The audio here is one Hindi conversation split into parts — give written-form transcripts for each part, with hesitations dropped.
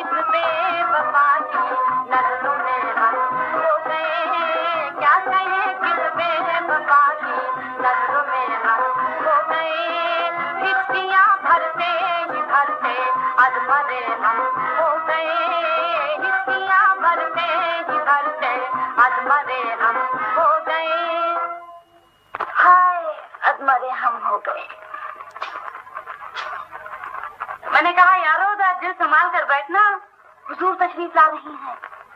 किस बेवफा की नजरों में हम खो गए, क्या कहें किस बेवफा की नजरों में हम खो गए, हिचकियां भरते ही भरते अधमरे हम हो गए, हिचकियां भरते ही भरते अधमरे हम हो गए, हाय अधमरे हम हो गए। मैंने कहा यारो दिल संभाल कर बैठना, हुजूर तशरीफ ला रही हैं।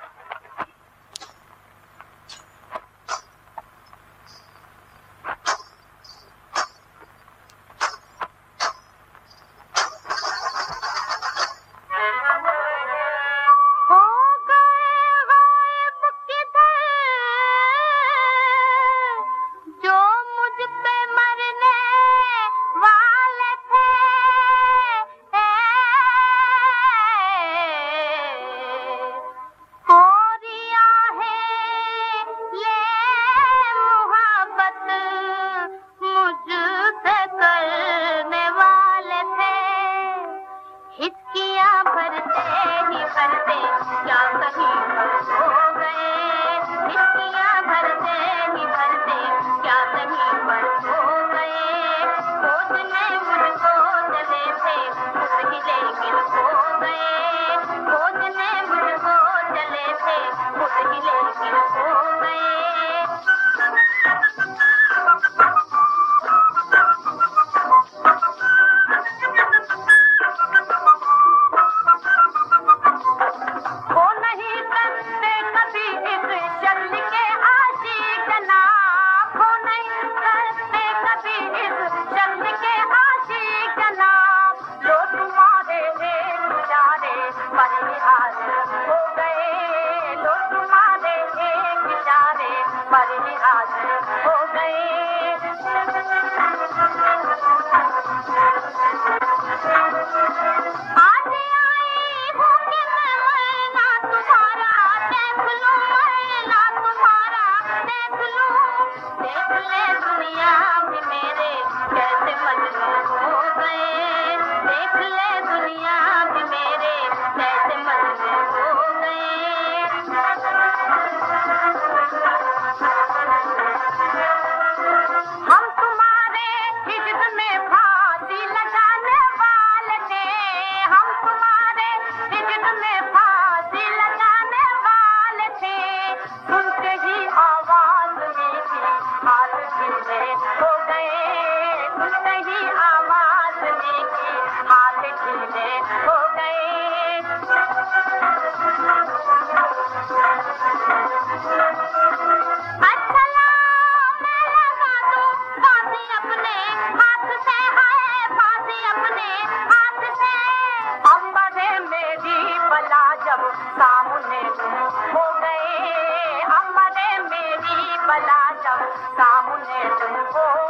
सामने तुम हो गए, अमरे मेरी बला जब सामने तुम हो